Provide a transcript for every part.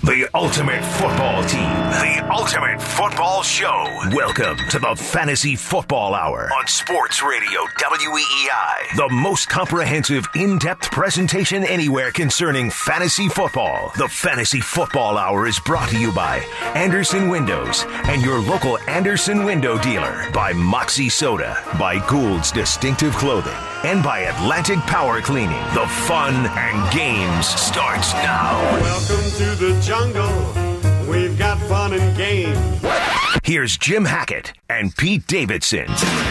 The ultimate football team. The ultimate football show. Welcome to the Fantasy Football Hour on Sports Radio WEEI. The most comprehensive, in-depth presentation anywhere concerning fantasy football. The Fantasy Football Hour is brought to you by Anderson Windows and your local Anderson window dealer. By Moxie Soda. By Gould's Distinctive Clothing. And by Atlantic Power Cleaning. The fun and games starts now. Welcome to the jungle. We've got fun and games. Here's Jim Hackett and Pete Davidson.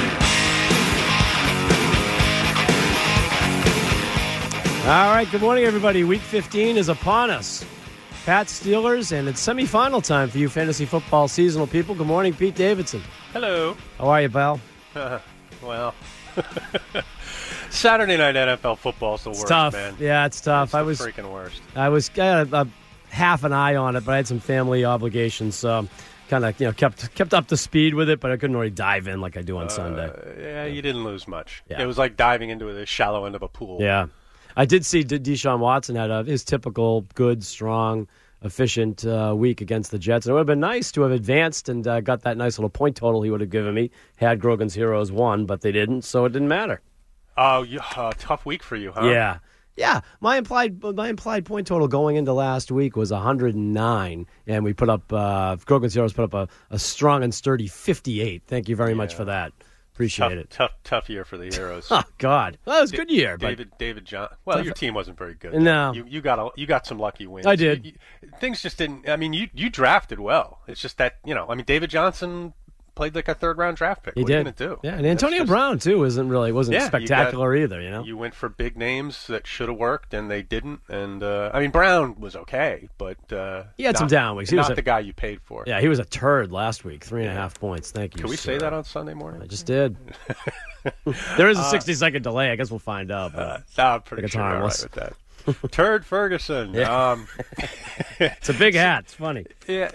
All right, good morning, everybody. Week 15 is upon us. Pats, Steelers, and it's semifinal time for you fantasy football seasonal people. Good morning, Pete Davidson. Hello. How are you, pal? Well, Saturday night NFL football is the worst, tough. man. Yeah, it's tough. It's the freaking worst. I had a half an eye on it, but I had some family obligations, so kind of kept up to speed with it, but I couldn't really dive in like I do on Sunday. Yeah, you didn't lose much. Yeah. It was like diving into the shallow end of a pool. Yeah. I did see Deshaun Watson had his typical good, strong, efficient week against the Jets. And it would have been nice to have advanced and got that nice little point total he would have given me had Grogan's Heroes won, but they didn't, so it didn't matter. Oh, tough week for you, huh? Yeah. My implied point total going into last week was 109, and we put up Grogan's Heroes put up a strong and sturdy 58. Thank you very much for that. Appreciate it. Tough year for the Heroes. Oh God, well, it was a good year. David John. Well, your team wasn't very good. No, you got some lucky wins. I did. Things just didn't. I mean, you drafted well. It's just that David Johnson played like a third-round draft pick. What are you going to do? Yeah, and Antonio Brown too wasn't spectacular either. You went for big names that should have worked and they didn't. And Brown was okay, but he had some down weeks. He was not the guy you paid for. Yeah, he was a turd last week. 3.5 points. Thank you. Can we say that on Sunday morning? I just did. There is a 60-second delay. I guess we'll find out. I'm pretty sure I'm all right with that. Turd Ferguson. Yeah. It's a big hat. It's funny. Yeah.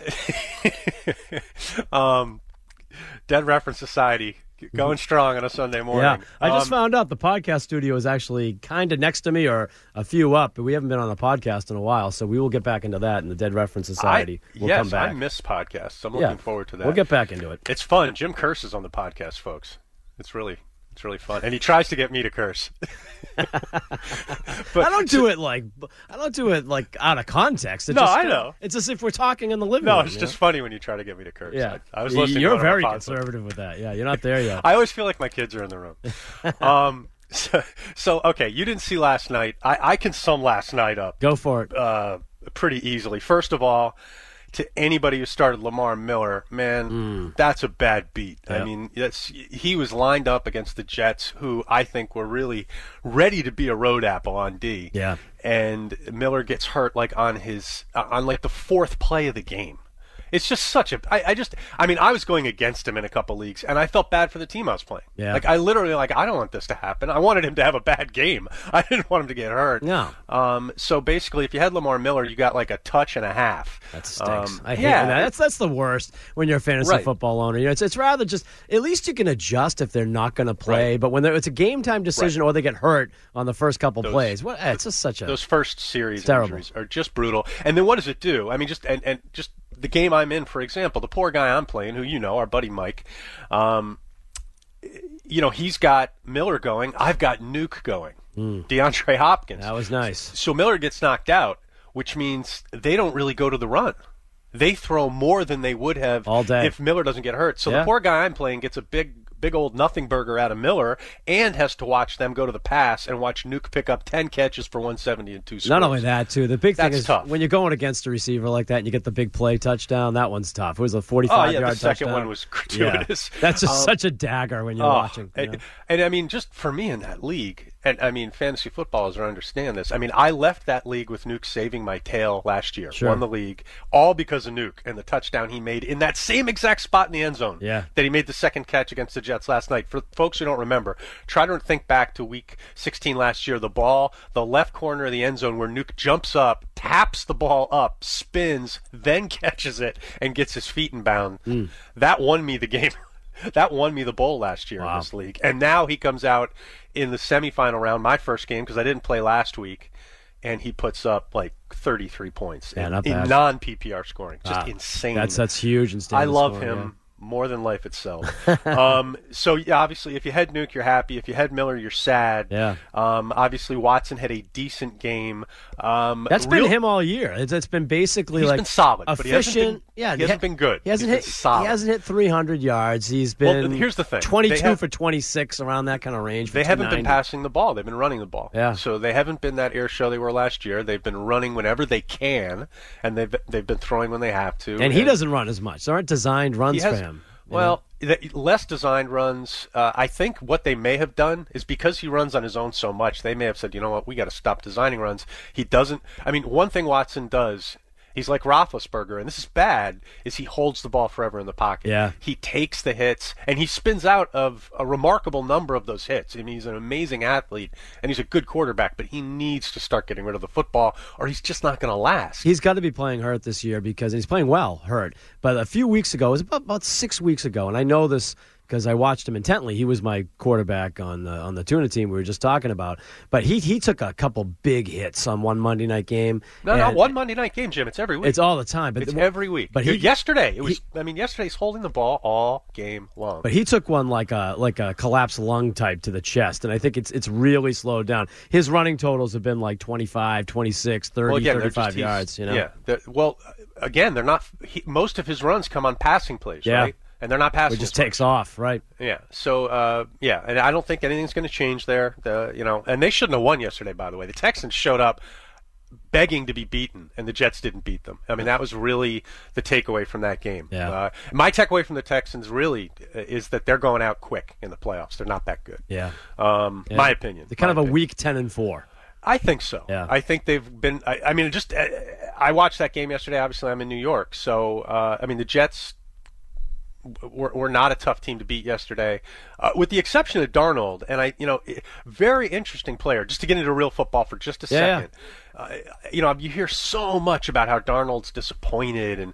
Dead Reference Society going strong on a Sunday morning. Yeah, I just found out the podcast studio is actually kind of next to me or a few up, but we haven't been on a podcast in a while, so we will get back into that, and the Dead Reference Society will come back. I miss podcasts. I'm looking forward to that. We'll get back into it. It's fun. Jim curses on the podcast, folks. It's really fun, and he tries to get me to curse. But I don't do it like out of context. I know. It's as if we're talking in the living room. No, it's just funny when you try to get me to curse. Yeah, I was listening. You're very conservative with that. Yeah, you're not there yet. I always feel like my kids are in the room. So okay, you didn't see last night. I can sum last night up. Go for it. Pretty easily. First of all, to anybody who started Lamar Miller, man, that's a bad beat. Yep. I mean, he was lined up against the Jets, who I think were really ready to be a road apple on D. Yeah. And Miller gets hurt like on the fourth play of the game. It's just such a. I was going against him in a couple leagues, and I felt bad for the team I was playing. Yeah. I literally I don't want this to happen. I wanted him to have a bad game. I didn't want him to get hurt. No. So basically, if you had Lamar Miller, you got like a touch and a half. That stinks. I hate that. That's the worst when you're a fantasy football owner. It's rather just at least you can adjust if they're not going to play. Right. But when it's a game time decision or they get hurt on the first couple plays, it's just such a those first series terrible. Injuries are just brutal. And then what does it do? I mean, just the game I'm in, for example, the poor guy I'm playing, who our buddy Mike, he's got Miller going. I've got Nuke going. DeAndre Hopkins. That was nice. So Miller gets knocked out, which means they don't really go to the run. They throw more than they would have all day if Miller doesn't get hurt. So the poor guy I'm playing gets a big old nothing burger out of Miller and has to watch them go to the pass and watch Nuke pick up 10 catches for 170 and 2 scores. Not only that, too. The big thing is tough. When you're going against a receiver like that and you get the big play touchdown, that one's tough. It was a 45-yard touchdown. The second one was gratuitous. Yeah. That's just such a dagger when you're watching. And I mean, just for me in that league, and I mean, fantasy footballers understand this. I mean, I left that league with Nuke saving my tail last year. Sure. Won the league, all because of Nuke and the touchdown he made in that same exact spot in the end zone that he made the second catch against the Jets last night. For folks who don't remember, try to think back to week 16 last year. The ball, the left corner of the end zone where Nuke jumps up, taps the ball up, spins, then catches it, and gets his feet in bound. That won me the game. That won me the bowl last year in this league. And now he comes out in the semifinal round, my first game, because I didn't play last week, and he puts up like 33 points in bad. non-PPR scoring. Just insane. That's huge. I love him more than life itself. So, yeah, obviously, if you had Nuke, you're happy. If you had Miller, you're sad. Yeah. Obviously, Watson had a decent game. That's been him all year. It's been basically he's been solid, efficient. But he hasn't been good. He hasn't hit 300 yards. He's been here's the thing. 22 for 26, around that kind of range. They haven't been passing the ball. They've been running the ball. Yeah. So they haven't been that air show they were last year. They've been running whenever they can, and they've been throwing when they have to. And he doesn't run as much. There aren't designed runs for him. Well, less designed runs. I think what they may have done is because he runs on his own so much, they may have said, you know what, we got to stop designing runs. He doesn't. I mean, one thing Watson does, he's like Roethlisberger, and this is bad, is he holds the ball forever in the pocket. Yeah. He takes the hits, and he spins out of a remarkable number of those hits. I mean, he's an amazing athlete, and he's a good quarterback, but he needs to start getting rid of the football, or he's just not going to last. He's got to be playing hurt this year because he's playing well, hurt. But a few weeks ago, it was about 6 weeks ago, and I know this because I watched him intently. He was my quarterback on the Tuna team we were just talking about. But he took a couple big hits on one Monday night game. No, not one Monday night game, Jim. It's every week. It's all the time. But it's every week. But yesterday, yesterday's holding the ball all game long. But he took one like a collapsed lung type to the chest, and I think it's really slowed down. His running totals have been like 25, 26, 30, 35 yards. Yeah. Again, they're not. Most of his runs come on passing plays, right? And they're not passing. It just takes off, right? Yeah. So, and I don't think anything's going to change there. And they shouldn't have won yesterday, by the way. The Texans showed up begging to be beaten, and the Jets didn't beat them. I mean, that was really the takeaway from that game. Yeah. My takeaway from the Texans really is that they're going out quick in the playoffs. They're not that good. Yeah. My opinion. They're kind of a week 10-4. I think so. Yeah. I think they've been. I watched that game yesterday. Obviously, I'm in New York, so the Jets were not a tough team to beat yesterday, with the exception of Darnold. And very interesting player. Just to get into real football for just a second. You hear so much about how Darnold's disappointed, and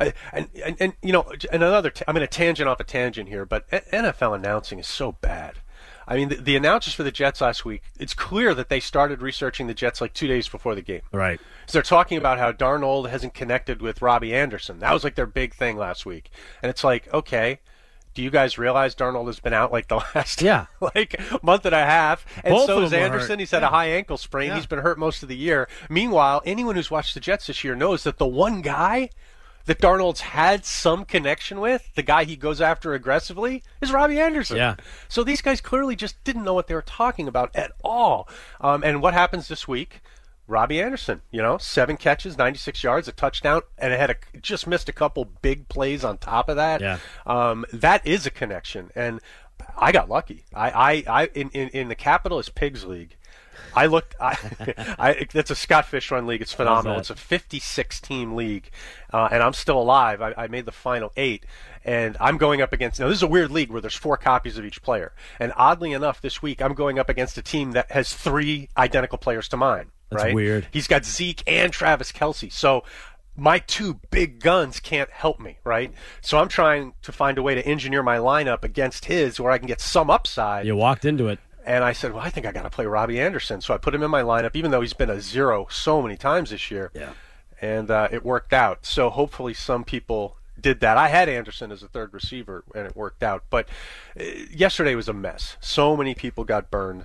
another. I'm going to tangent off a tangent here, but NFL announcing is so bad. I mean, the announcers for the Jets last week, it's clear that they started researching the Jets like 2 days before the game. Right. So they're talking about how Darnold hasn't connected with Robbie Anderson. That was like their big thing last week. And it's like, okay, do you guys realize Darnold has been out like the last month and a half? And Both so of is them Anderson. He's had a high ankle sprain. Yeah. He's been hurt most of the year. Meanwhile, anyone who's watched the Jets this year knows that the one guy that Darnold's had some connection with, the guy he goes after aggressively, is Robbie Anderson. Yeah. So these guys clearly just didn't know what they were talking about at all. And what happens this week? Robbie Anderson, 7 catches, 96 yards, a touchdown, and just missed a couple big plays on top of that. Yeah. That is a connection, and I got lucky. In the Capitalist Pigs League, I looked. It's a Scott Fish run league. It's phenomenal. It's a 56-team league, and I'm still alive. I made the final 8, and I'm going up against. Now this is a weird league where there's 4 copies of each player, and oddly enough, this week I'm going up against a team that has 3 identical players to mine. That's right? Weird. He's got Zeke and Travis Kelce, so my 2 big guns can't help me, right? So I'm trying to find a way to engineer my lineup against his, where I can get some upside. You walked into it. And I said, well, I think I got to play Robbie Anderson. So I put him in my lineup, even though he's been a 0 so many times this year. Yeah. And it worked out. So hopefully some people did that. I had Anderson as a third receiver, and it worked out. But yesterday was a mess. So many people got burned.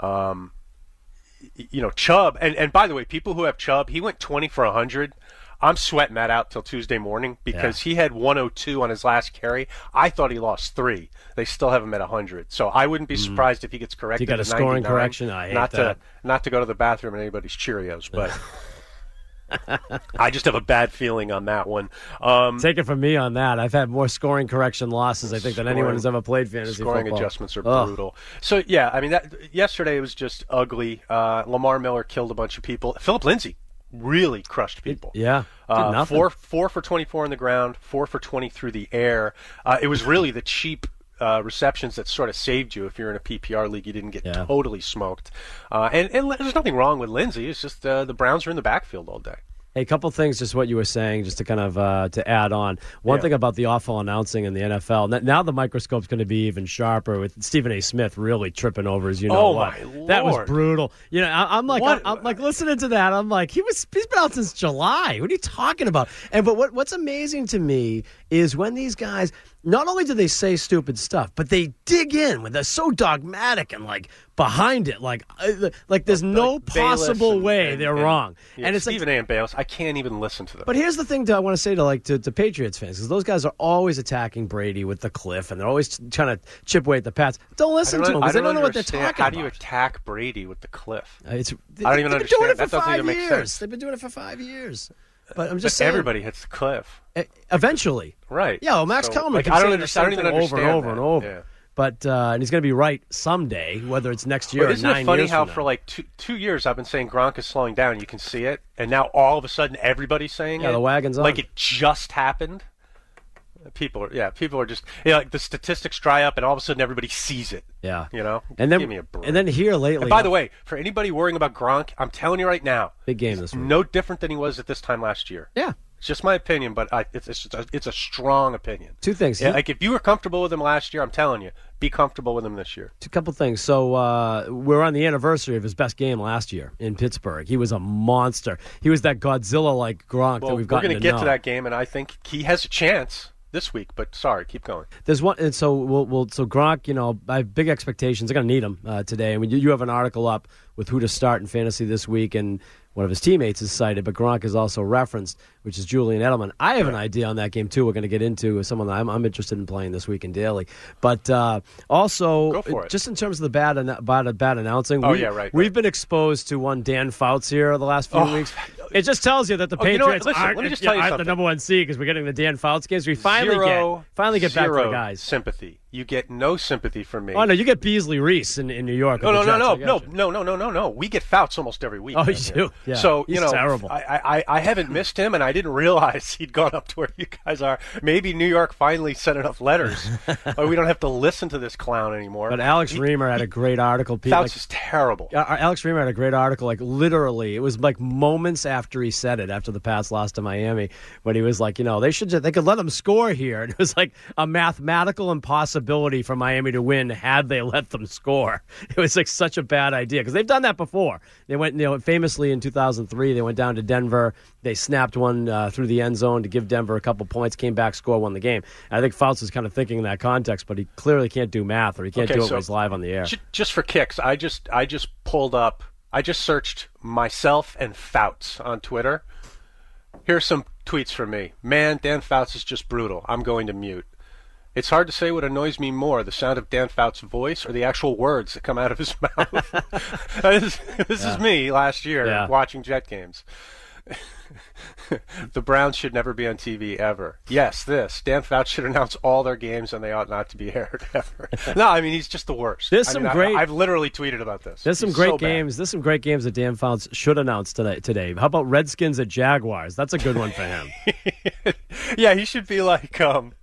Chubb. And by the way, people who have Chubb, he went 20 for 100. I'm sweating that out till Tuesday morning because he had 102 on his last carry. I thought he lost 3. They still have him at 100. So I wouldn't be surprised if he gets corrected. You got a scoring correction? I hate that. Not to go to the bathroom in anybody's Cheerios, but I just have a bad feeling on that one. Take it from me on that. I've had more scoring correction losses, I think, than anyone who's ever played fantasy scoring football. Adjustments are brutal. So, yesterday was just ugly. Lamar Miller killed a bunch of people. Philip Lindsay really crushed people. Did nothing. 4 for 24 on the ground, 4 for 20 through the air. It was really the cheap receptions that sort of saved you. If you're in a PPR league, you didn't get totally smoked. And there's nothing wrong with Lindsay. It's just the Browns are in the backfield all day. Hey, a couple things, just what you were saying, just to kind of to add on. One thing about the awful announcing in the NFL, now the microscope's going to be even sharper with Stephen A. Smith really tripping over, as you know. My Lord. That was brutal. You know, I'm like listening to that. I'm like, he's been out since July. What are you talking about? But what's amazing to me is when these guys, not only do they say stupid stuff, but they dig in when they're so dogmatic and like behind it, like there's no possible way they're wrong. Yeah, and it's Stephen A. and Bayless, I can't even listen to them. But here's the thing I want to say to Patriots fans, because those guys are always attacking Brady with the cliff, and they're always trying to chip away at the Pats. Don't listen to them because they don't know what they're talking about. How do you attack Brady with the cliff? I don't even understand. That doesn't even make sense. They've been doing it for 5 years. But I'm just saying, everybody hits the cliff. Eventually. Right. Yeah, well, Max Kellerman can say the same thing over and over and over. Yeah. But and he's going to be right someday, whether it's next year or 9 years from now. Isn't it funny how for like two years I've been saying Gronk is slowing down? You can see it. And now all of a sudden everybody's saying it. Yeah, the wagon's on. Like it just happened. People are just like the statistics dry up, and all of a sudden everybody sees it. Yeah, and then give me a break. And then here lately. And by the way, for anybody worrying about Gronk, I'm telling you right now, big game this week. No different than he was at this time last year. Yeah, it's just my opinion, but it's a strong opinion. Two things. Yeah, like if you were comfortable with him last year, I'm telling you, be comfortable with him this year. A couple things. So we're on the anniversary of his best game last year in Pittsburgh. He was a monster. He was that Godzilla-like Gronk that we've gotten to know. We're going to get to that game, and I think he has a chance this week, but sorry, keep going. There's one, and so so Gronk, I have big expectations. They're going to need him today. I mean, you have an article up with who to start in fantasy this week, and one of his teammates is cited, but Gronk is also referenced, which is Julian Edelman. I have an idea on that game too. We're going to get into someone that I'm interested in playing this week in daily, but also just in terms of the bad announcing. We've been exposed to one Dan Fouts here the last few weeks. It just tells you that the Patriots aren't the number one seed because we're getting the Dan Fouts games. We finally get back to the guys. Sympathy. You get no sympathy from me. Oh no, you get Beasley Reese in New York. No. We get Fouts almost every week. Oh, you do. Yeah. So he's terrible. I haven't missed him, and I didn't realize he'd gone up to where you guys are. Maybe New York finally sent enough letters, or we don't have to listen to this clown anymore. But Alex Reamer had a great article. Fouts is terrible. Alex Reamer had a great article. Like literally, it was like moments after he said it, after the Pats lost to Miami, when he was like, they could let them score here. And it was like a mathematical impossibility for Miami to win had they let them score. It was like such a bad idea because they've done that before. They went, famously in 2003, they went down to Denver. They snapped one through the end zone to give Denver a couple points, came back, scored, won the game. And I think Fouts is kind of thinking in that context, but he clearly can't do math or he can't do it when he's live on the air. Just for kicks, I just pulled up, I just searched myself and Fouts on Twitter. Here's some tweets from me. Man, Dan Fouts is just brutal. I'm going to mute. It's hard to say what annoys me more, the sound of Dan Fouts' voice or the actual words that come out of his mouth. This is me last year watching Jet games. The Browns should never be on TV ever. Yes, Dan Fouts should announce all their games and they ought not to be aired ever. No, I mean, he's just the worst. I've literally tweeted about this. There's some great games. There's some great games that Dan Fouts should announce today. How about Redskins at Jaguars? That's a good one for him. Yeah, he should be like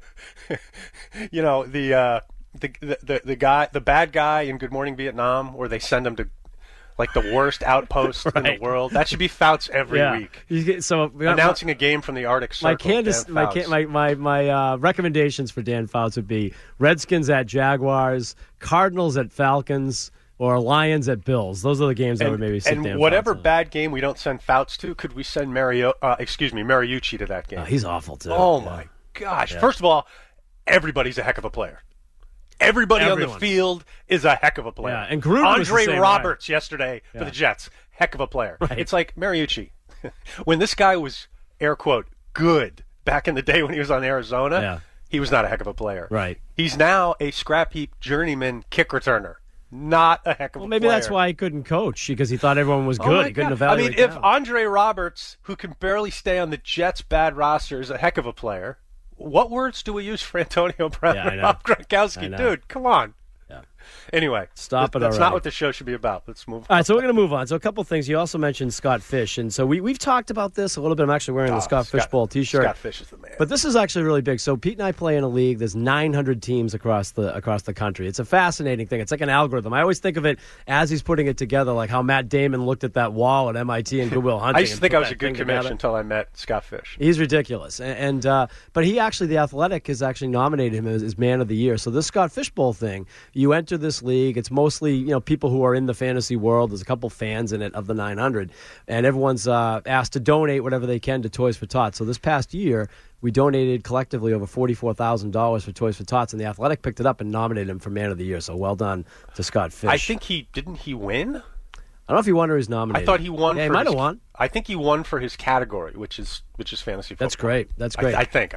the bad guy in Good Morning Vietnam, where they send him to like the worst outpost in the world. That should be Fouts every week. So announcing a game from the Arctic Circle. My recommendations for Dan Fouts would be Redskins at Jaguars, Cardinals at Falcons, or Lions at Bills. Those are the games that would maybe sit Dan Fouts. And whatever bad game we don't send Fouts to, could we send Mariucci to that game? He's awful too. Oh my gosh! Yeah. First of all, everybody's a heck of a player. Everyone on the field is a heck of a player. Yeah, and Gruden was the same Roberts yesterday for the Jets, heck of a player. Right. It's like Mariucci. When this guy was, air quote, good back in the day when he was on Arizona, he was not a heck of a player. Right. He's now a scrap heap journeyman kick returner. Not a heck of a player. Maybe that's why he couldn't coach, because he thought everyone was good. He couldn't evaluate. I mean, if Andre Roberts, who can barely stay on the Jets' bad roster, is a heck of a player, what words do we use for Antonio Brown and Rob Gronkowski? Dude, come on. Yeah. Anyway, that's not what the show should be about. Let's move on. All right, so we're going to move on. So a couple things. You also mentioned Scott Fish, and so we've talked about this a little bit. I'm actually wearing the Scott Fishbowl T-shirt. Scott Fish is the man. But this is actually really big. So Pete and I play in a league. There's 900 teams across the country. It's a fascinating thing. It's like an algorithm. I always think of it as he's putting it together, like how Matt Damon looked at that wall at MIT and Good Will Hunting. I used to think I was a good commission until I met Scott Fish. He's ridiculous. But he actually, The Athletic has actually nominated him as Man of the Year. So this Scott Fish Bowl thing, you enter this league. It's mostly people who are in the fantasy world. There's a couple fans in it of the 900, and everyone's asked to donate whatever they can to Toys for Tots. So this past year, we donated collectively over $44,000 for Toys for Tots, and The Athletic picked it up and nominated him for Man of the Year. So well done to Scott Fish. I think didn't he win? I don't know if he won or he's nominated. I thought he won. Yeah, he might have won. I think he won for his category, which is fantasy football. That's great. That's great. I think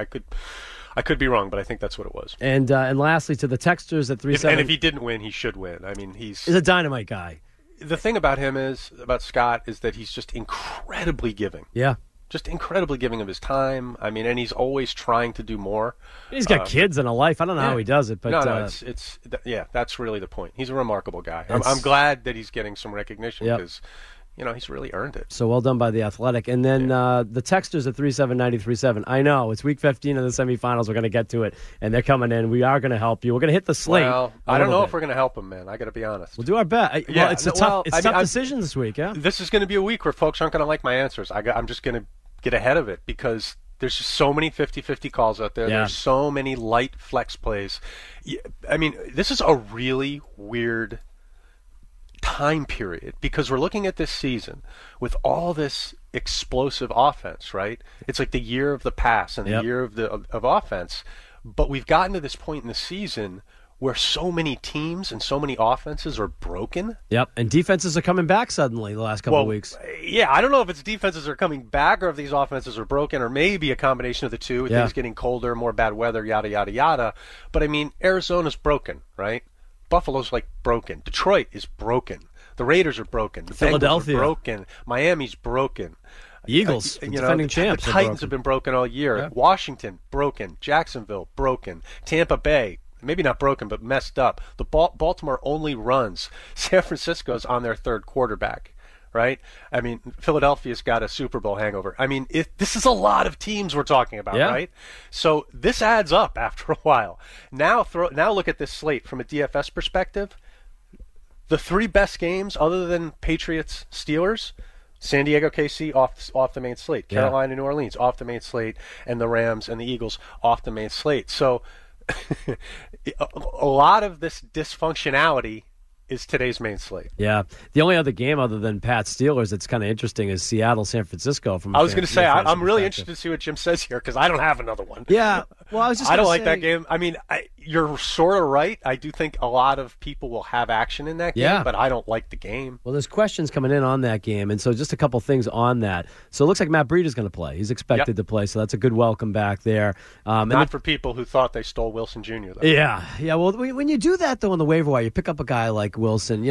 I could be wrong, but I think that's what it was. And lastly, to the texters at 3-7. And if he didn't win, he should win. I mean, he's a dynamite guy. The thing about Scott is that he's just incredibly giving. Yeah. Just incredibly giving of his time. I mean, and he's always trying to do more. He's got kids and a life. I don't know how he does it, but that's really the point. He's a remarkable guy. I'm glad that he's getting some recognition because he's really earned it. So well done by The Athletic. And then the texters at 37937. I know it's week 15 of the semifinals. We're going to get to it, and they're coming in. We are going to help you. We're going to hit the slate. Well, I don't know if we're going to help them, man. I got to be honest. We'll do our best. It's a tough decision this week. Yeah, this is going to be a week where folks aren't going to like my answers. I'm just going to get ahead of it because there's just so many 50-50 calls out there. Yeah. There's so many light flex plays. I mean, this is a really weird time period because we're looking at this season with all this explosive offense, right? It's like the year of the pass and the year of offense, but we've gotten to this point in the season where so many teams and so many offenses are broken. Yep, and defenses are coming back suddenly the last couple of weeks. Yeah, I don't know if it's defenses are coming back or if these offenses are broken or maybe a combination of the two, with things getting colder, more bad weather, yada, yada, yada. But, I mean, Arizona's broken, right? Buffalo's, broken. Detroit is broken. The Raiders are broken. The Philadelphia Bengals are broken. Miami's broken. The Eagles, defending champs. The Titans have been broken all year. Yeah. Washington, broken. Jacksonville, broken. Tampa Bay, maybe not broken, but messed up. The Baltimore only runs. San Francisco's on their third quarterback, right? I mean, Philadelphia's got a Super Bowl hangover. I mean, this is a lot of teams we're talking about, right? So this adds up after a while. Now look at this slate from a DFS perspective. The three best games, other than Patriots, Steelers, San Diego, KC off the main slate. Carolina, New Orleans off the main slate, and the Rams and the Eagles off the main slate. So a lot of this dysfunctionality is today's main slate. Yeah. The only other game other than Pat's Steelers that's kind of interesting is Seattle-San Francisco. I was going to say, I'm really interested to see what Jim says here because I don't have another one. Yeah. Well, I don't like that game. I mean, you're sort of right. I do think a lot of people will have action in that game, but I don't like the game. Well, there's questions coming in on that game, and so just a couple things on that. So it looks like Matt Breida going to play. He's expected to play, so that's a good welcome back there. Not for people who thought they stole Wilson Jr., though. Yeah. Well, when you do that, though, on the waiver wire, you pick up a guy like Wilson,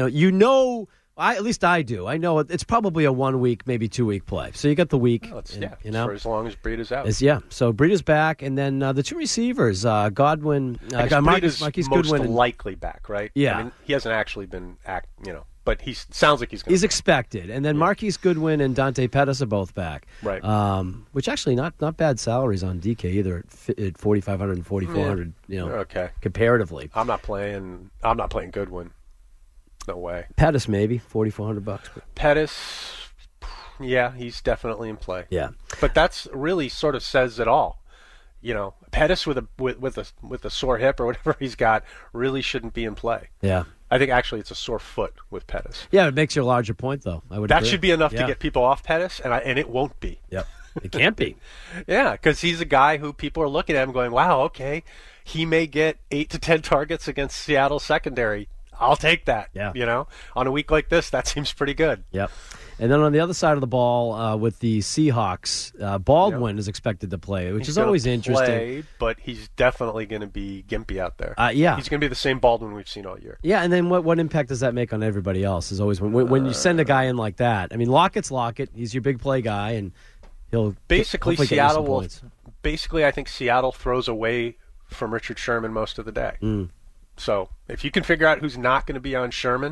at least I do. I know it's probably a 1 week, maybe 2 week play. So you got the week. For as long as Breida's out. So Breida's back, and then the two receivers, Godwin, Marquise Goodwin, most likely back, right? Yeah. I mean, he hasn't actually been but he sounds like he's going to. He's expected, and then Marquise Goodwin and Dante Pettis are both back, right? Which actually not bad salaries on DK either at $4,500 and $4,400. Okay. Comparatively, I'm not playing Goodwin. No way. Pettis maybe $4,400. Pettis, he's definitely in play. Yeah, but that's really sort of says it all. Pettis with a sore hip or whatever he's got really shouldn't be in play. Yeah. I think actually it's a sore foot with Pettis. Yeah, it makes you a larger point though. That should be enough to get people off Pettis, and it won't be. Yep, it can't be. Yeah, because he's a guy who people are looking at him going, "Wow, okay, he may get 8 to 10 targets against Seattle secondary. I'll take that." Yeah. On a week like this, that seems pretty good. Yep. And then on the other side of the ball, with the Seahawks, Baldwin is expected to play, which is always interesting. But he's definitely going to be gimpy out there. Yeah. He's going to be the same Baldwin we've seen all year. Yeah, and then what impact does that make on everybody else? Is always when you send a guy in like that. I mean, Lockett's Lockett. He's your big play guy, and he'll basically Seattle will. Basically, I think Seattle throws away from Richard Sherman most of the day. So if you can figure out who's not going to be on Sherman.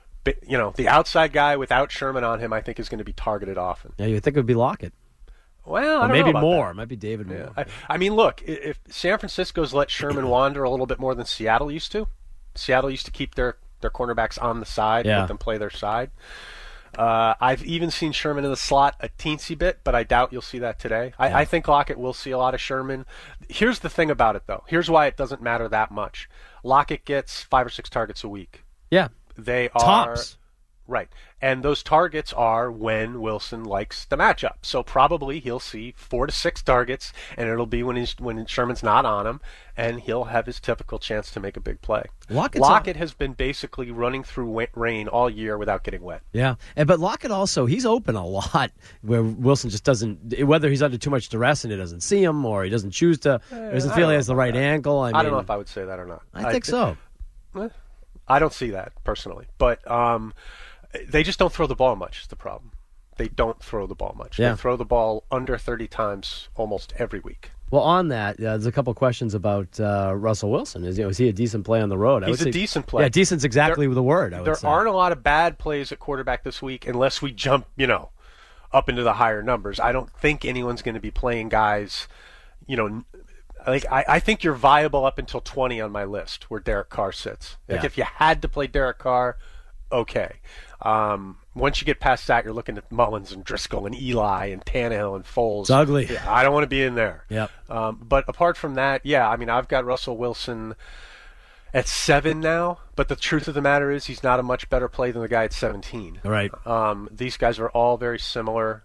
The outside guy without Sherman on him, I think, is going to be targeted often. Yeah, you would think it would be Lockett. Well, I don't maybe know about Moore. That. It might be David Moore. I mean, look, if San Francisco's let Sherman wander a little bit more than Seattle used to. Seattle used to keep their cornerbacks on the side and let them play their side. I've even seen Sherman in the slot a teensy bit, but I doubt you'll see that today. I think Lockett will see a lot of Sherman. Here's the thing about it, though. Here's why it doesn't matter that much. Lockett gets 5 or 6 targets a week. Yeah. They are tops. Right. And those targets are when Wilson likes the matchup. So probably he'll see 4 to 6 targets, and it'll be when Sherman's not on him, and he'll have his typical chance to make a big play. Lockett has been basically running through rain all year without getting wet. Yeah. But Lockett also, he's open a lot where Wilson just doesn't, whether he's under too much duress and he doesn't see him or he doesn't choose to, doesn't feel he has the right angle. I don't know if I would say that or not. I think so. I don't see that personally. But they just don't throw the ball much is the problem. They don't throw the ball much. Yeah. They throw the ball under 30 times almost every week. Well, on that, there's a couple questions about Russell Wilson. Is he a decent play on the road? He's a decent play. Yeah, decent's exactly the word, I would say. There aren't a lot of bad plays at quarterback this week unless we jump, up into the higher numbers. I don't think anyone's going to be playing guys, I think you're viable up until 20 on my list where Derek Carr sits. If you had to play Derek Carr, okay. Once you get past that, you're looking at Mullins and Driscoll and Eli and Tannehill and Foles. It's ugly. Yeah, I don't want to be in there. Yep. But apart from that, I've got Russell Wilson at 7 now. But the truth of the matter is he's not a much better play than the guy at 17. Right. These guys are all very similar.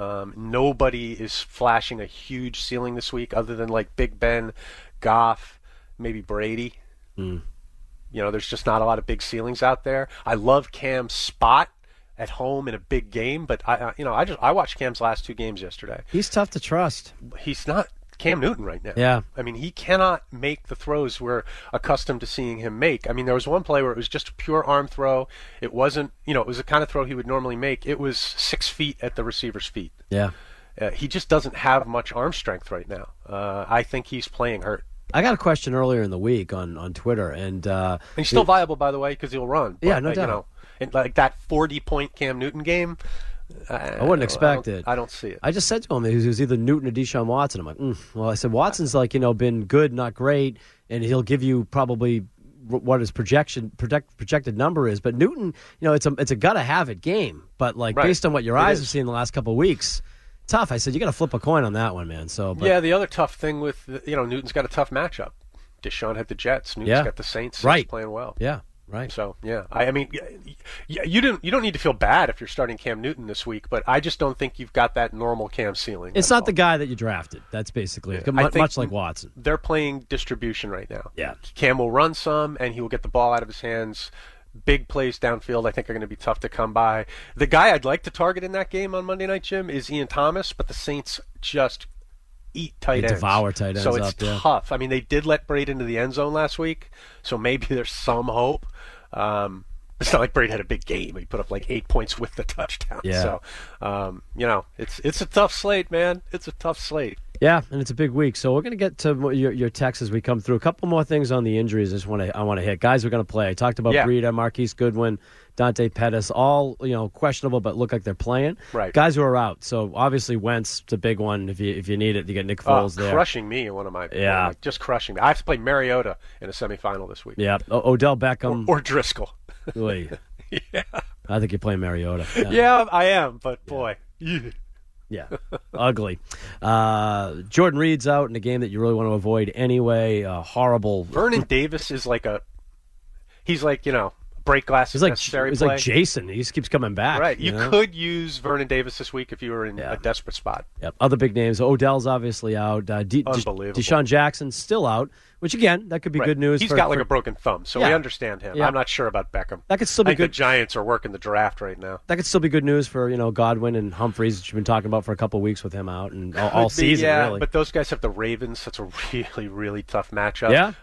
Nobody is flashing a huge ceiling this week other than like Big Ben, Goff, maybe Brady. There's just not a lot of big ceilings out there. I love Cam's spot at home in a big game, but I watched Cam's last 2 games yesterday. He's tough to trust. He's not Cam Newton right now. Yeah. I mean, he cannot make the throws we're accustomed to seeing him make. I mean, there was one play where it was just a pure arm throw. It wasn't, it was the kind of throw he would normally make. It was 6 feet at the receiver's feet. Yeah. He just doesn't have much arm strength right now. I think he's playing hurt. I got a question earlier in the week on Twitter, and he's still viable, by the way, because he'll run. Yeah, no doubt. In like that 40-point Cam Newton game, I wouldn't expect it. I don't see it. I just said to him it was either Newton or Deshaun Watson. I'm like, well, I said Watson's been good, not great, and he'll give you probably what his projected number is. But Newton, it's a gotta have it game. But based on what your eyes have seen the last couple of weeks. Tough. I said you got to flip a coin on that one, man. So the other tough thing with Newton's got a tough matchup. Deshaun had the Jets. Newton's got the Saints. Right. Playing well. Yeah. Right. So I mean, you don't need to feel bad if you're starting Cam Newton this week, but I just don't think you've got that normal Cam ceiling. It's not the guy that you drafted. That's basically it. Much like Watson. They're playing distribution right now. Yeah. Cam will run some, and he will get the ball out of his hands. Big plays downfield I think are going to be tough to come by. The guy I'd like to target in that game on Monday Night, Jim, is Ian Thomas, but the Saints just eat tight ends. Devour tight ends. So it's tough. I mean, they did let Braid into the end zone last week, so maybe there's some hope. It's not like Braid had a big game. He put up like 8 points with the touchdown. Yeah. So, it's a tough slate, man. It's a tough slate. Yeah, and it's a big week. So we're going to get to your texts as we come through. A couple more things on the injuries I want to hit. Guys, we're going to play. I talked about Breida, Marquise Goodwin, Dante Pettis, all questionable, but look like they're playing. Right. Guys who are out. So obviously Wentz, it's a big one. If you need it, you get Nick Foles there. Crushing me in one of my just crushing me. I have to play Mariota in a semifinal this week. Yeah, Odell Beckham or Driscoll. Yeah, I think you're playing Mariota. Yeah, I am, but boy. Yeah, ugly. Jordan Reed's out in a game that you really want to avoid anyway. Horrible. Vernon Davis is he's like break glass is necessary. He's like Jason. He just keeps coming back. Right. You could use Vernon Davis this week if you were in a desperate spot. Yep. Other big names. Odell's obviously out. Unbelievable. Deshaun Jackson's still out, which, again, that could be good news. He's got a broken thumb, so we understand him. Yeah. I'm not sure about Beckham. That could still be good. The Giants are working the draft right now. That could still be good news for Godwin and Humphreys, which you've been talking about for a couple of weeks with him out and all season, really. But those guys have the Ravens. That's a really, really tough matchup. Yeah.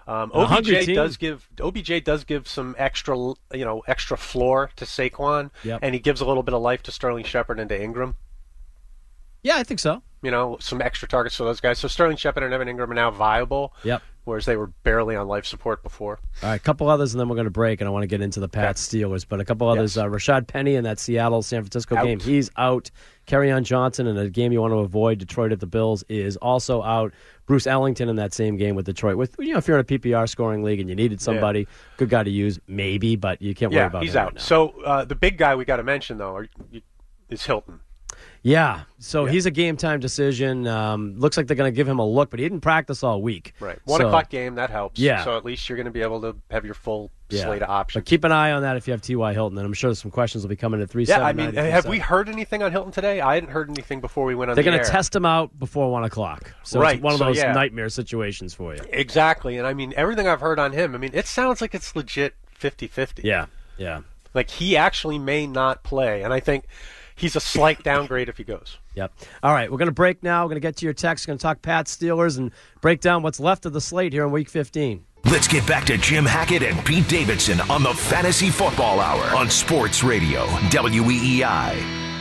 OBJ does give some extra floor to Saquon, and he gives a little bit of life to Sterling Shepard and to Ingram. Yeah, I think so. some extra targets for those guys. So Sterling Shepard and Evan Ingram are now viable. Yep. Whereas they were barely on life support before. All right, a couple others, and then we're going to break, and I want to get into the Pats Steelers. But a couple others, Rashad Penny in that Seattle-San Francisco game, he's out. Kerryon Johnson in a game you want to avoid, Detroit at the Bills, is also out. Bruce Ellington in that same game with Detroit. If you're in a PPR scoring league and you needed somebody, good guy to use, maybe, but you can't worry about it. Yeah, he's out. Right now. So the big guy we got to mention, though, is Hilton. Yeah, so he's a game-time decision. Looks like they're going to give him a look, but he didn't practice all week. Right. 1 o'clock game, that helps. Yeah. So at least you're going to be able to have your full slate of options. But keep an eye on that if you have T.Y. Hilton, and I'm sure some questions will be coming at 3-7. Yeah, I mean, have we heard anything on Hilton today? I hadn't heard anything before we went on the air. They're going to test him out before 1 o'clock. So it's one of those nightmare situations for you. Exactly, and I mean, everything I've heard on him, I mean, it sounds like it's legit 50-50. Yeah. Like, he actually may not play, and I think he's a slight downgrade if he goes. Yep. All right, we're going to break now. We're going to get to your text. We're going to talk Pats, Steelers, and break down what's left of the slate here in Week 15. Let's get back to Jim Hackett and Pete Davidson on the Fantasy Football Hour on Sports Radio, WEEI.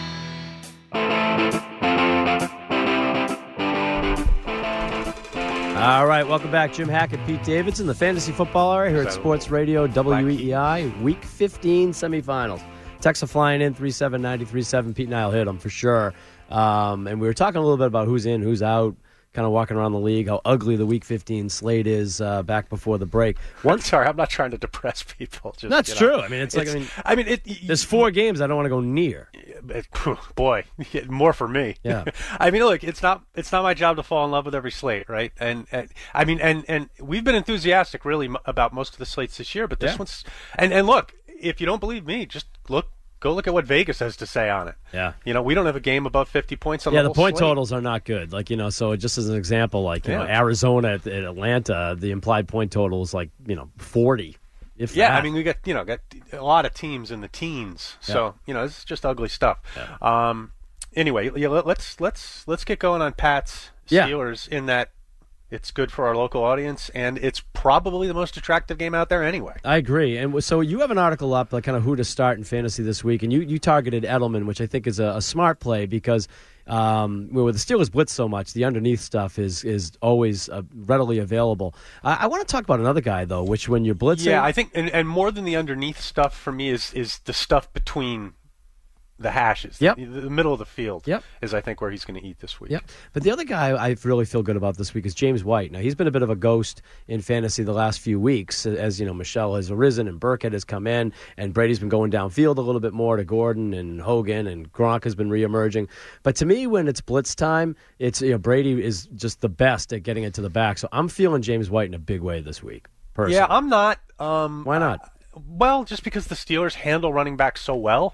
All right, welcome back. Jim Hackett, Pete Davidson, the Fantasy Football Hour here at Sports Radio, WEEI, Week 15 semifinals. Texts are flying in, 37937. Pete and I will hit them for sure. And we were talking a little bit about who's in, who's out, kind of walking around the league, how ugly the Week 15 slate is back before the break. Sorry, I'm not trying to depress people. That's true. I mean, there's 4 games I don't want to go near. Boy, more for me. Yeah. I mean, look, it's not my job to fall in love with every slate, right? And I mean, and we've been enthusiastic really about most of the slates this year, but this one's and look, if you don't believe me, just go look at what Vegas has to say on it. Yeah. We don't have a game above 50 points on the whole the point slate. totals are not good. Like, so just as an example, like, Arizona at Atlanta, the implied point total is like, 40. I mean, we got a lot of teams in the teens. So, this is just ugly stuff. Yeah. Anyway, let's get going on Pats Steelers in that it's good for our local audience, and it's probably the most attractive game out there anyway. I agree. And so you have an article up, like kind of who to start in fantasy this week, and you targeted Edelman, which I think is a smart play because with the Steelers blitz so much, the underneath stuff is always readily available. I want to talk about another guy, though, which when you're blitzing... Yeah, I think, and more than the underneath stuff for me is the stuff between the hashes. Yep. The middle of the field yep. is, I think, where he's going to eat this week. Yep. But the other guy I really feel good about this week is James White. Now, he's been a bit of a ghost in fantasy the last few weeks. As, Michelle has arisen and Burkhead has come in, and Brady's been going downfield a little bit more to Gordon and Hogan, and Gronk has been reemerging. But to me, when it's blitz time, it's Brady is just the best at getting it to the back. So I'm feeling James White in a big way this week, personally. Yeah, I'm not. Why not? Well, just because the Steelers handle running back so well.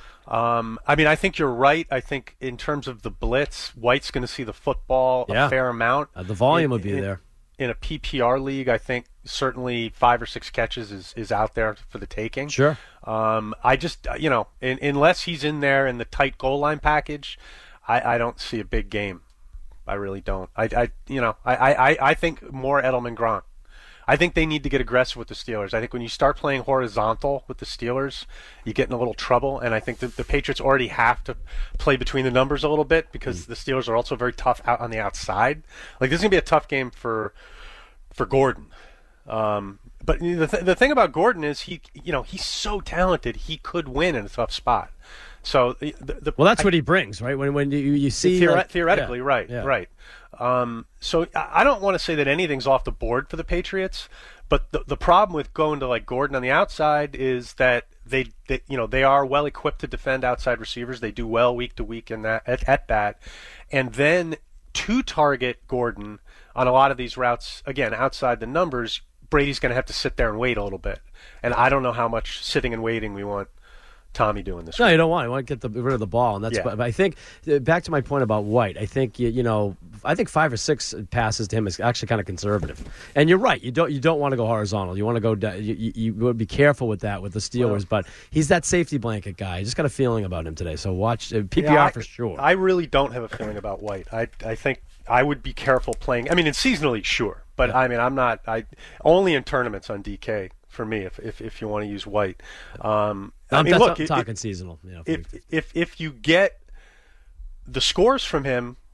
I mean, I think you're right. I think in terms of the blitz, White's going to see the football a fair amount. The volume will be there. In a PPR league, I think certainly 5 or 6 catches is out there for the taking. Sure. I just, unless he's in there in the tight goal line package, I don't see a big game. I really don't. I think more Edelman Gronk. I think they need to get aggressive with the Steelers. I think when you start playing horizontal with the Steelers, you get in a little trouble. And I think that the Patriots already have to play between the numbers a little bit because the Steelers are also very tough out on the outside. Like, this is going to be a tough game for Gordon. But the thing about Gordon is he's so talented, he could win in a tough spot. So that's what he brings, right? When you see theoretically, right. So I don't want to say that anything's off the board for the Patriots, but the problem with going to like Gordon on the outside is that they are well equipped to defend outside receivers. They do well week to week in that at that, and then to target Gordon on a lot of these routes again outside the numbers, Brady's going to have to sit there and wait a little bit, and I don't know how much sitting and waiting we want Tommy doing this. No, you don't want. You want to get rid of the ball, and that's. But I think back to my point about White. I think I think 5 or 6 passes to him is actually kind of conservative. And you're right. You don't want to go horizontal. You want to go. You would be careful with that with the Steelers. But he's that safety blanket guy. I just got a feeling about him today. So watch PPR for sure. I really don't have a feeling about White. I think I would be careful playing. I mean, in seasonally, sure, but I mean, I'm not. Only in tournaments on DK. For me, if you want to use White, I'm talking seasonal. If you get the scores from him,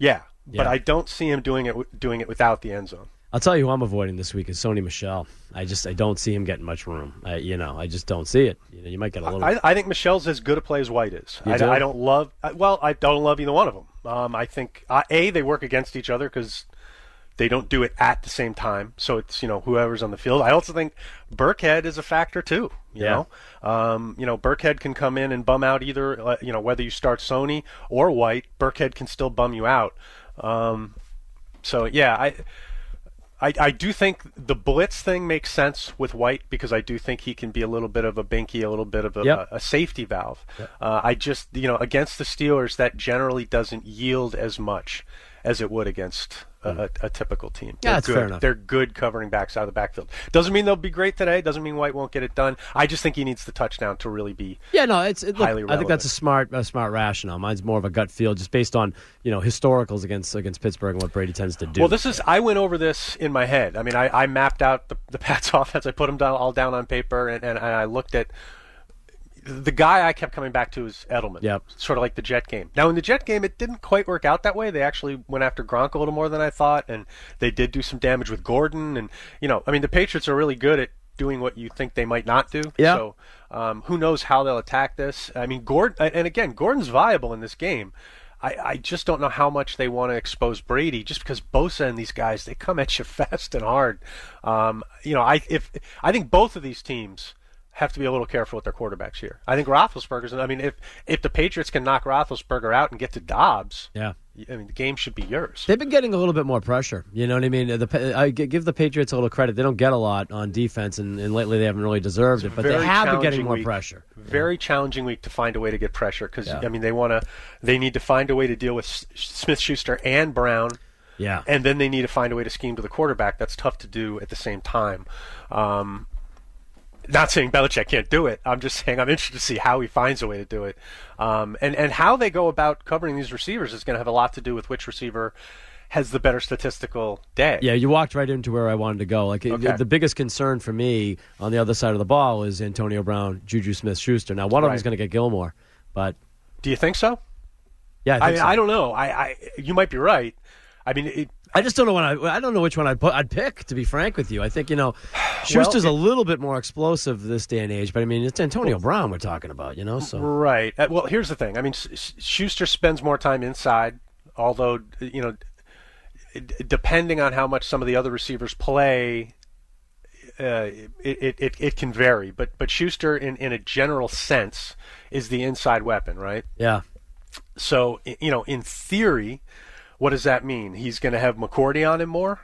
but I don't see him doing it without the end zone. I'll tell you who I'm avoiding this week is Sony Michel. I don't see him getting much room. I just don't see it. You might get a little. I think Michel's as good a play as White is. I don't love either one of them. I think they work against each other because they don't do it at the same time. So it's whoever's on the field. I also think Burkhead is a factor too. You know, Burkhead can come in and bum out either. Whether you start Sony or White, Burkhead can still bum you out. I do think the blitz thing makes sense with White because I do think he can be a little bit of a binky, a little bit of a safety valve. Yep. I just, against the Steelers, that generally doesn't yield as much as it would against a typical team. Yeah, that's fair enough. They're good covering backs out of the backfield. Doesn't mean they'll be great today. Doesn't mean White won't get it done. I just think he needs the touchdown to really be highly relevant. I think that's a smart rationale. Mine's more of a gut feel, just based on historicals against Pittsburgh and what Brady tends to do. Well, I went over this in my head. I mean, I mapped out the Pats offense. I put them all down on paper, and I looked at. The guy I kept coming back to is Edelman. Yep. Sort of like the Jet game. Now, in the Jet game, it didn't quite work out that way. They actually went after Gronk a little more than I thought, and they did do some damage with Gordon. And, the Patriots are really good at doing what you think they might not do. Yeah. So who knows how they'll attack this. I mean, Gordon's viable in this game. I just don't know how much they want to expose Brady, just because Bosa and these guys, they come at you fast and hard. I think both of these teams have to be a little careful with their quarterbacks here. I think Roethlisberger's. I mean, if the Patriots can knock Roethlisberger out and get to Dobbs, the game should be yours. They've been getting a little bit more pressure. You know what I mean? I give the Patriots a little credit. They don't get a lot on defense, and lately they haven't really deserved it. But they have been getting more pressure. Very challenging week to find a way to get pressure because they need to find a way to deal with Smith-Schuster and Brown. Yeah, and then they need to find a way to scheme to the quarterback. That's tough to do at the same time. Not saying Belichick can't do it. I'm just saying I'm interested to see how he finds a way to do it. And how they go about covering these receivers is going to have a lot to do with which receiver has the better statistical day. Yeah, you walked right into where I wanted to go. The biggest concern for me on the other side of the ball is Antonio Brown, Juju Smith-Schuster. Now, one of them is going to get Gilmore, but do you think so? Yeah, I don't know. You might be right. I mean, I just don't know I don't know which one I'd pick, to be frank with you. I think, Schuster's a little bit more explosive this day and age, but I mean, it's Antonio Brown we're talking about, so. Right. Well, here's the thing. I mean, Schuster spends more time inside, although, depending on how much some of the other receivers play, it can vary. But Schuster, in a general sense, is the inside weapon, right? Yeah. So, in theory, what does that mean? He's going to have McCourty on him more?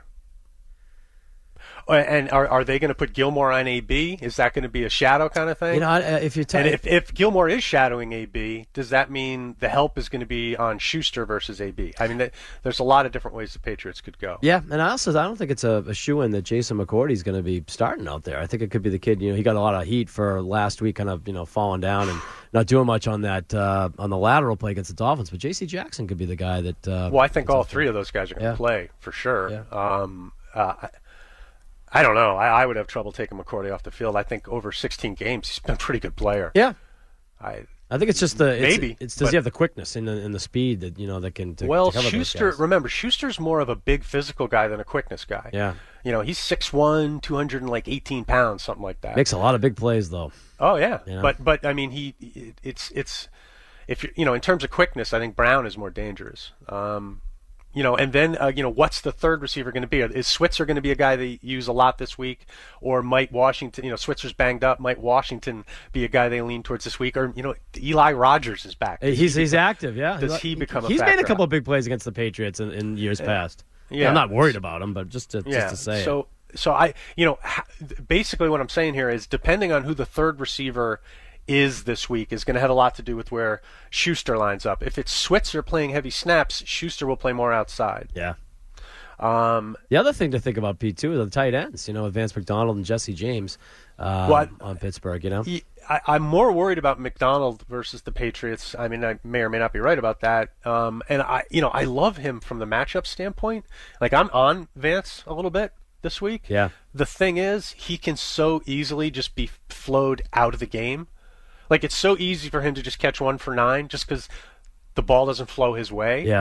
And are they going to put Gilmore on AB? Is that going to be a shadow kind of thing? If Gilmore is shadowing AB, does that mean the help is going to be on Schuster versus AB? I mean, there's a lot of different ways the Patriots could go. Yeah, and I don't think it's a shoo-in that Jason McCourty is going to be starting out there. I think it could be the kid. He got a lot of heat for last week, kind of falling down and not doing much on that on the lateral play against the Dolphins. But J.C. Jackson could be the guy that. Well, I think all three of those guys are going to play for sure. Yeah. I don't know. I would have trouble taking McCourty off the field. I think over 16 games, he's been a pretty good player. Yeah. I think it's just does he have the quickness and the speed that that can to cover Schuster, those guys? Remember, Schuster's more of a big physical guy than a quickness guy. Yeah. He's 6'1", 218 pounds, something like that. Makes a lot of big plays though. Oh yeah. But I mean it's if in terms of quickness, I think Brown is more dangerous. And then, what's the third receiver going to be? Is Switzer going to be a guy they use a lot this week? Or might Washington, Switzer's banged up, might Washington be a guy they lean towards this week? Or, Eli Rogers is back. He's active, yeah. Does he become a factor? He's made a couple of big plays against the Patriots in years past. Yeah. I'm not worried about him, but just to say it. So I, basically what I'm saying here is depending on who the third receiver is this week is going to have a lot to do with where Schuster lines up. If it's Switzer playing heavy snaps, Schuster will play more outside. Yeah. The other thing to think about, Pete, too, is the tight ends. Vance McDonald and Jesse James on Pittsburgh. I'm more worried about McDonald versus the Patriots. I mean, I may or may not be right about that. And I love him from the matchup standpoint. Like, I'm on Vance a little bit this week. Yeah. The thing is, he can so easily just be flowed out of the game. Like, it's so easy for him to just catch 1 for 9 just because the ball doesn't flow his way. Yeah.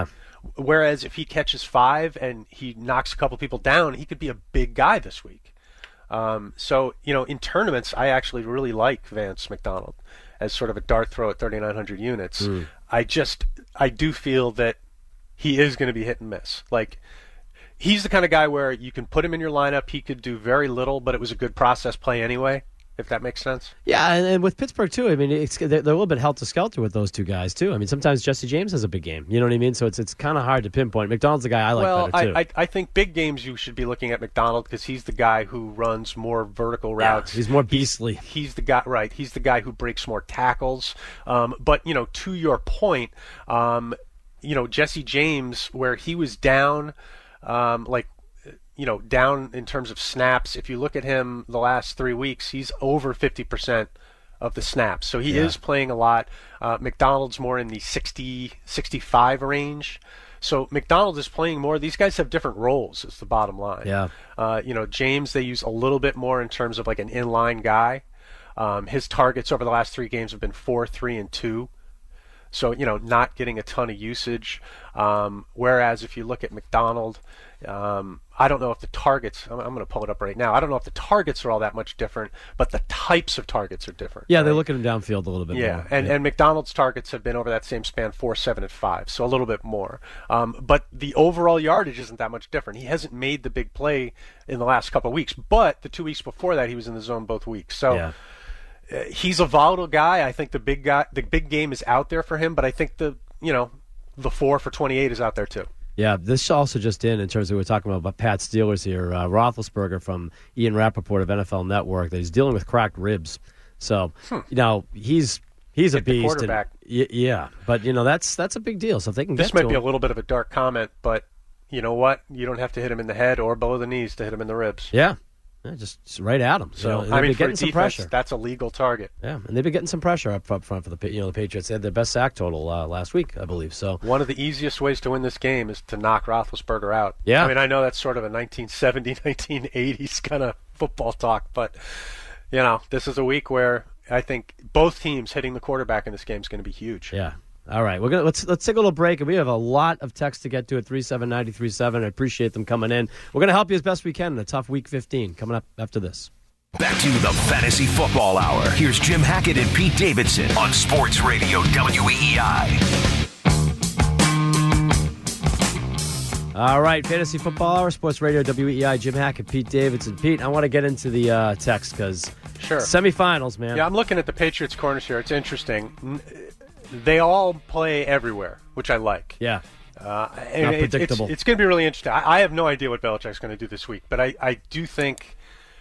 Whereas if he catches 5 and he knocks a couple people down, he could be a big guy this week. So, in tournaments, I actually really like Vance McDonald as sort of a dart throw at 3,900 units. I do feel that he is going to be hit and miss. Like, he's the kind of guy where you can put him in your lineup. He could do very little, but it was a good process play anyway, if that makes sense. Yeah, and with Pittsburgh, too, I mean, they're a little bit helter-skelter with those two guys, too. I mean, sometimes Jesse James has a big game. You know what I mean? So it's kind of hard to pinpoint. McDonald's the guy I like better, too. I think big games you should be looking at McDonald because he's the guy who runs more vertical routes. Yeah, he's more beastly. He's the guy, right. He's the guy who breaks more tackles. But, to your point, Jesse James, where he was down, down in terms of snaps. If you look at him the last 3 weeks, he's over 50% of the snaps. So he is playing a lot. McDonald's more in the 60, 65 range. So McDonald is playing more. These guys have different roles is the bottom line. Yeah. James, they use a little bit more in terms of like an inline guy. His targets over the last 3 games have been 4, 3, and 2. So, not getting a ton of usage. Whereas if you look at McDonald, I don't know if the targets, I'm going to pull it up right now. I don't know if the targets are all that much different, but the types of targets are different. Yeah, right? They look at him downfield a little bit more. And McDonald's targets have been over that same span 4, 7, and 5, so a little bit more. But the overall yardage isn't that much different. He hasn't made the big play in the last couple of weeks, but the 2 weeks before that, he was in the zone both weeks. So. He's a volatile guy. I think the big game is out there for him, but I think the 4 for 28 is out there too. Yeah, this also just in terms of we're talking about Pat Steelers here. Roethlisberger from Ian Rappaport of NFL Network that he's dealing with cracked ribs. So he's a beast. Quarterback. But that's a big deal. So if they can this might be a little bit of a dark comment, but you know what? You don't have to hit him in the head or below the knees to hit him in the ribs. Yeah. Just right at him. So they've been for getting some defense, pressure. That's a legal target. Yeah, and they've been getting some pressure up front for the Patriots. They had their best sack total last week, I believe. So one of the easiest ways to win this game is to knock Roethlisberger out. Yeah, I mean I know that's sort of a 1970s, 1980s kind of football talk, but this is a week where I think both teams hitting the quarterback in this game is going to be huge. Yeah. All right, let's take a little break, and we have a lot of texts to get to at 37937. I appreciate them coming in. We're going to help you as best we can in a tough Week 15 coming up after this. Back to the Fantasy Football Hour. Here's Jim Hackett and Pete Davidson on Sports Radio WEEI. All right, Fantasy Football Hour, Sports Radio WEEI, Jim Hackett, Pete Davidson. Pete, I want to get into the text because semifinals, man. Yeah, I'm looking at the Patriots corners here. It's interesting. They all play everywhere, which I like. Yeah. Not predictable. It's going to be really interesting. I have no idea what Belichick's going to do this week, but I do think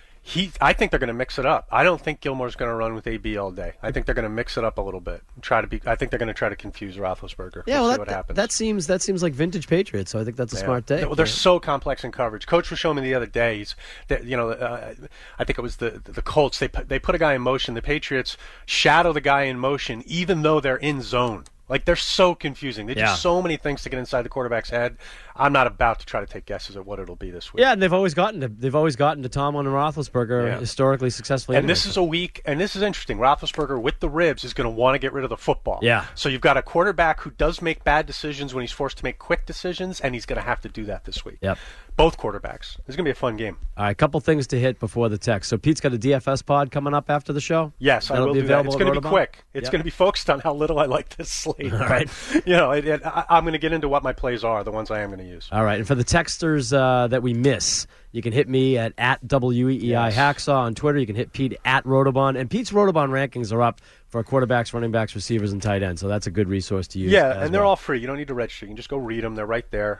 I think they're going to mix it up. I don't think Gilmore's going to run with AB all day. I think they're going to mix it up a little bit. I think they're going to try to confuse Roethlisberger. Yeah, we'll see what happens. That seems like vintage Patriots. So I think that's a smart take. Well, they're so complex in coverage. Coach was showing me the other day. I think it was the Colts. They put a guy in motion. The Patriots shadow the guy in motion, even though they're in zone. Like, they're so confusing. They do so many things to get inside the quarterback's head. I'm not about to try to take guesses at what it'll be this week. Yeah, and they've always gotten to Tomlin and Roethlisberger historically successfully. And this is a week, and this is interesting. Roethlisberger with the ribs is going to want to get rid of the football. Yeah. So you've got a quarterback who does make bad decisions when he's forced to make quick decisions, and he's going to have to do that this week. Yep. Both quarterbacks. It's going to be a fun game. All right, a couple things to hit before the text. So Pete's got a DFS pod coming up after the show? Yes, I will do that. It's going to be quick. It's going to be focused on how little I like this slate. All right. I'm going to get into what my plays are, the ones I am going to use. All right, and for the texters that we miss, you can hit me at WEEI Hacksaw on Twitter. You can hit Pete at Rotobon. And Pete's Rotobon rankings are up for quarterbacks, running backs, receivers, and tight ends. So that's a good resource to use. Yeah, and they're all free. You don't need to register. You can just go read them. They're right there.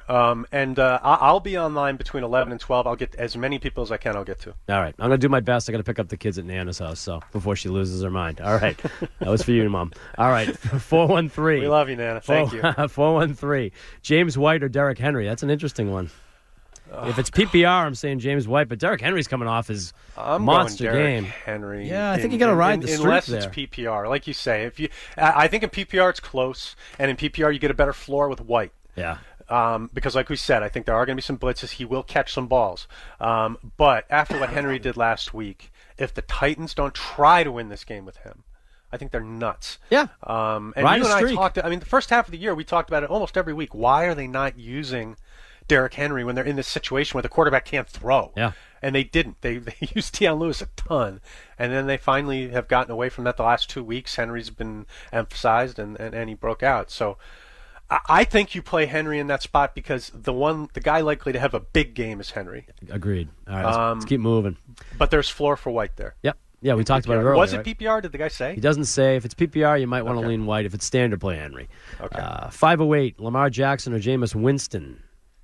I'll be online between 11 and 12. I'll get as many people as I can. I'll get to. All right. I'm going to do my best. I got to pick up the kids at Nana's house before she loses her mind. All right. That was for you, Mom. All right. 413. We love you, Nana. Thank you. 413. James White or Derrick Henry. That's an interesting one. If it's PPR, I'm saying James White, but Derrick Henry's coming off his monster game. Henry. Yeah, I think you got to ride the streak unless there. It's PPR, like you say. I think in PPR it's close, and in PPR you get a better floor with White. Yeah. Because like we said, I think there are going to be some blitzes. He will catch some balls. But after what Henry did last week, if the Titans don't try to win this game with him, I think they're nuts. Yeah. And you and I talked. I mean, the first half of the year, we talked about it almost every week. Why are they not using Derrick Henry when they're in this situation where the quarterback can't throw? Yeah. And they didn't. They used Deion Lewis a ton. And then they finally have gotten away from that the last 2 weeks. Henry's been emphasized, and he broke out. So I think you play Henry in that spot because the guy likely to have a big game is Henry. Agreed. All right, let's keep moving. But there's floor for White there. Yep. Yeah, we talked about it earlier. Was it PPR? Did the guy say? He doesn't say. If it's PPR, you might want to lean White. If it's standard, play Henry. Okay. 508, Lamar Jackson or Jameis Winston?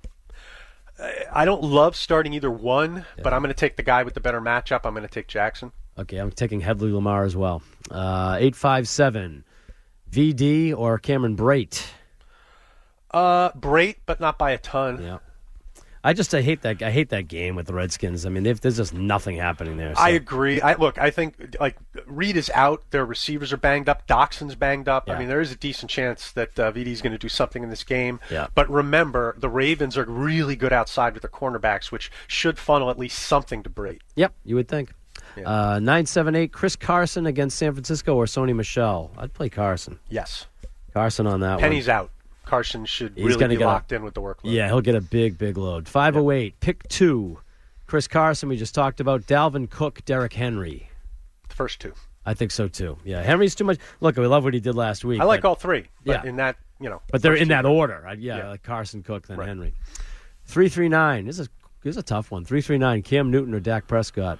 I don't love starting either one, but I'm going to take the guy with the better matchup. I'm going to take Jackson. Okay, I'm taking Headley Lamar as well. 857, VD or Cameron Brate? Brate, but not by a ton. Yeah. I hate that game with the Redskins. I mean, there's just nothing happening there. So. I agree. I think Reed is out. Their receivers are banged up. Doxson's banged up. Yeah. I mean, there is a decent chance that VD's going to do something in this game. Yeah. But remember, the Ravens are really good outside with their cornerbacks, which should funnel at least something to Brate. Yep, you would think. Yeah. 978, Chris Carson against San Francisco or Sony Michel? I'd play Carson. Yes. Carson on that one. Penny's out. Carson should really be locked in with the workload. Yeah, he'll get a big load. 508, pick 2. Chris Carson, we just talked about. Dalvin Cook, Derrick Henry. The first 2. I think so, too. Yeah, Henry's too much. Look, we love what he did last week. I like all 3. But yeah. in that, But they're in that order. Like Carson, Cook, then Henry. 339, this is a tough one. 339, Cam Newton or Dak Prescott?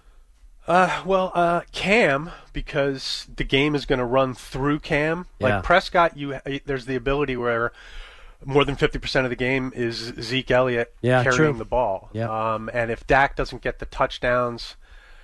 Cam, because the game is going to run through Cam. Like Prescott, there's the ability where more than 50% of the game is Zeke Elliott carrying the ball. Yeah. And if Dak doesn't get the touchdowns,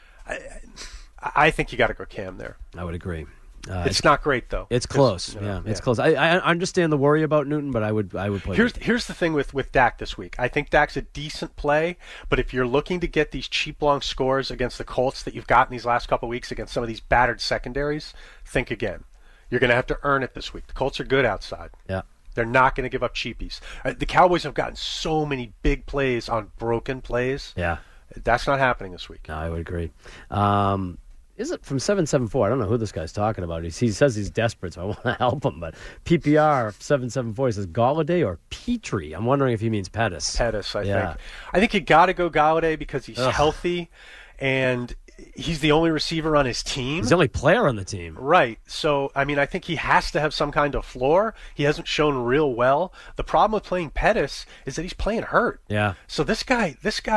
I think you got to go Cam there. I would agree. It's not great though. It's close. It's close. I understand the worry about Newton, but I would play. Here's the thing with Dak this week. I think Dak's a decent play, but if you're looking to get these cheap long scores against the Colts that you've gotten these last couple of weeks against some of these battered secondaries, think again. You're going to have to earn it this week. The Colts are good outside. Yeah. They're not going to give up cheapies. The Cowboys have gotten so many big plays on broken plays. Yeah. That's not happening this week. No, I would agree. Is it from 774? I don't know who this guy's talking about. He says he's desperate, so I want to help him. But PPR 774, he says Galladay or Petrie. I'm wondering if he means Pettis. Pettis, I think. I think you got to go Galladay because he's healthy, and he's the only receiver on his team. He's the only player on the team. Right. So, I mean, I think he has to have some kind of floor. He hasn't shown real well. The problem with playing Pettis is that he's playing hurt. Yeah. So this guy,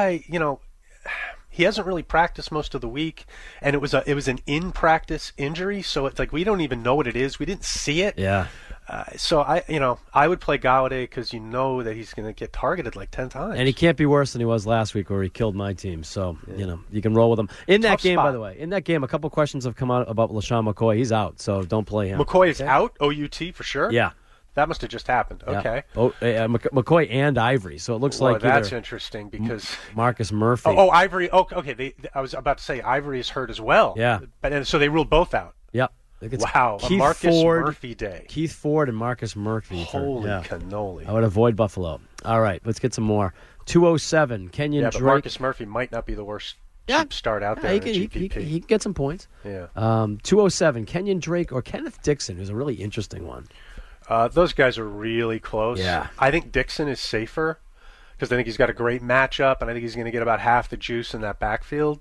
he hasn't really practiced most of the week, and it was an in-practice injury, so it's like we don't even know what it is. We didn't see it. Yeah. So I would play Galladay because you know that he's going to get targeted like 10 times. And he can't be worse than he was last week where he killed my team. So, you can roll with him. In that game, by the way, a couple questions have come out about LaShawn McCoy. He's out, so don't play him. McCoy is out? OUT for sure? Yeah. That must have just happened. Okay. Yeah. McCoy and Ivory. So it looks like that's interesting because Marcus Murphy. Ivory. Oh, okay. I was about to say Ivory is hurt as well. Yeah. And so they ruled both out. Yep. Wow. A Marcus Murphy day. Keith Ford and Marcus Murphy. Holy cannoli. I would avoid Buffalo. All right. Let's get some more. 207. Kenyon Drake. But Marcus Murphy might not be the worst cheap start out there. He can get some points. Yeah. 207. Kenyon Drake or Kenneth Dixon, who's a really interesting one. Those guys are really close. Yeah. I think Dixon is safer because I think he's got a great matchup, and I think he's going to get about half the juice in that backfield.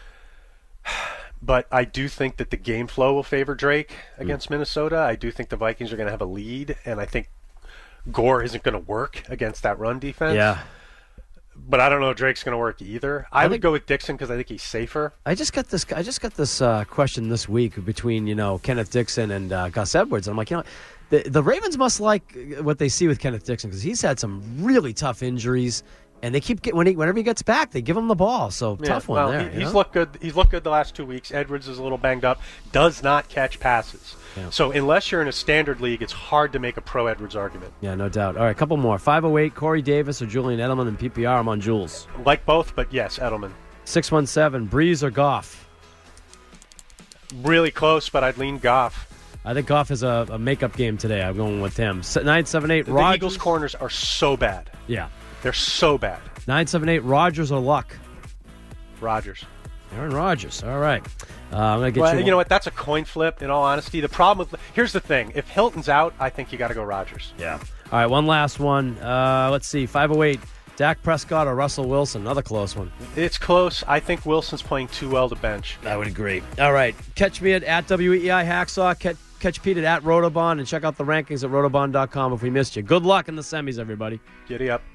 But I do think that the game flow will favor Drake against Minnesota. I do think the Vikings are going to have a lead, and I think Gore isn't going to work against that run defense. Yeah. But I don't know if Drake's going to work either. I would go with Dixon because I think he's safer. I just got this question this week between Kenneth Dixon and Gus Edwards. I'm like, the Ravens must like what they see with Kenneth Dixon because he's had some really tough injuries, and they keep whenever he gets back, they give him the ball. So tough one there. He's looked good. He's looked good the last 2 weeks. Edwards is a little banged up. Does not catch passes. Yeah. So unless you're in a standard league, it's hard to make a pro Edwards argument. Yeah, no doubt. All right, a couple more. 508, Corey Davis or Julian Edelman in PPR. I'm on Jules. Like both, but yes, Edelman. 617, Breeze or Goff? Really close, but I'd lean Goff. I think Goff has a makeup game today. I'm going with him. 978, the Rodgers. Eagles' corners are so bad. Yeah. They're so bad. 978, Rodgers or Luck? Rodgers. Aaron Rodgers. All right. I'm going to get you know what? That's a coin flip, in all honesty. The problem here's the thing. If Hilton's out, I think you got to go Rodgers. Yeah. All right, one last one. Let's see. 508, Dak Prescott or Russell Wilson? Another close one. It's close. I think Wilson's playing too well to bench. I would agree. All right. Catch me at WEI Hacksaw. Catch Pete at Rotobond, and check out the rankings at rotobond.com if we missed you. Good luck in the semis, everybody. Giddy up.